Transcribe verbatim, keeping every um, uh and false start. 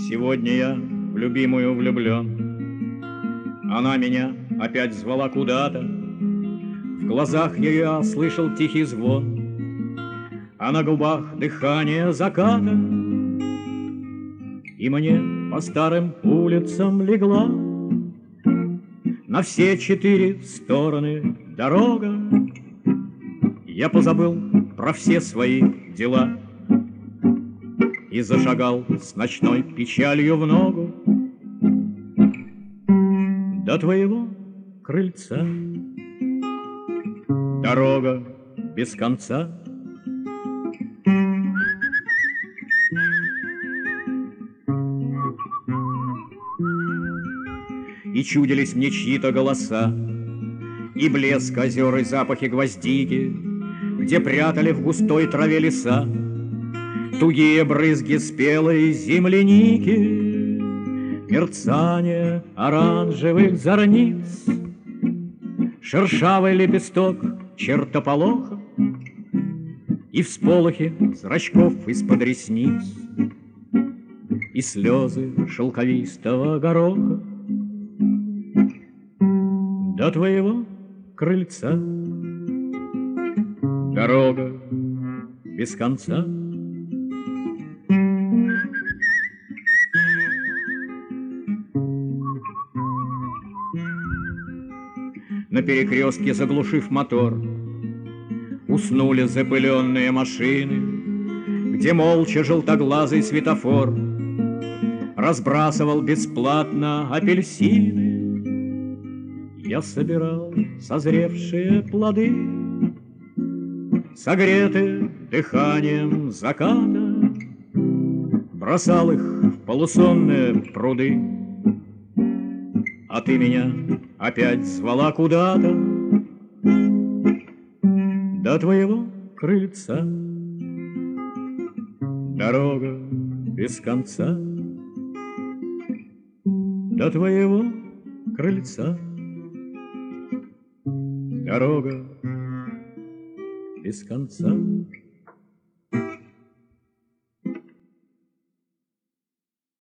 Сегодня я в любимую влюблен. Она меня опять звала куда-то. В глазах ее я слышал тихий звон, а на губах дыхание заката. И мне по старым улицам легла на все четыре стороны дорога. Я позабыл про все свои дела и зашагал с ночной печалью в ногу до твоего крыльца. Дорога без конца. И чудились мне чьи-то голоса, и блеск озер, и запахи гвоздики, где прятали в густой траве леса тугие брызги спелой земляники, мерцание оранжевых зорниц, шершавый лепесток чертополоха и всполохи зрачков из-под ресниц, и слезы шелковистого гороха до твоего крыльца. Дорога без конца. На перекрестке, заглушив мотор, уснули запыленные машины, где молча желтоглазый светофор разбрасывал бесплатно апельсины. Я собирал созревшие плоды, согретые дыханием заката, бросал их в полусонные пруды. А ты меня опять звала куда-то до твоего крыльца. Дорога без конца до твоего крыльца. Дорога без конца.